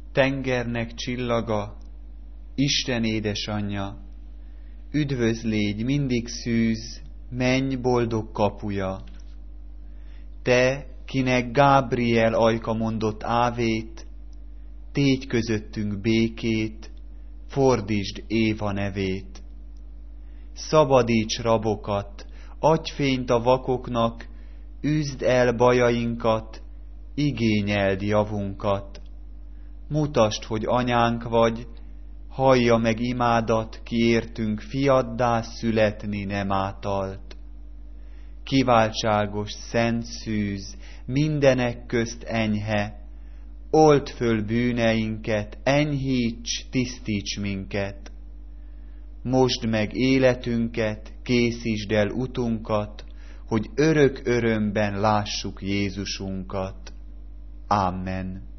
tengernek csillaga, Isten édesanyja, üdvözlégy mindig szűz, menny boldog kapuja. Te, kinek Gábriel ajka mondott ávét, tégy közöttünk békét, fordítsd Éva nevét. Szabadíts rabokat, adj fényt a vakoknak, üzd el bajainkat, igényeld javunkat. Mutasd, hogy anyánk vagy, hallja meg imádat, ki értünk fiaddá születni nem átalt. Kiváltságos szent szűz, mindenek közt enyhe, old föl bűneinket, enyhíts, tisztíts minket. Mosd meg életünket, készítsd el utunkat, hogy örök örömben lássuk Jézusunkat. Amen.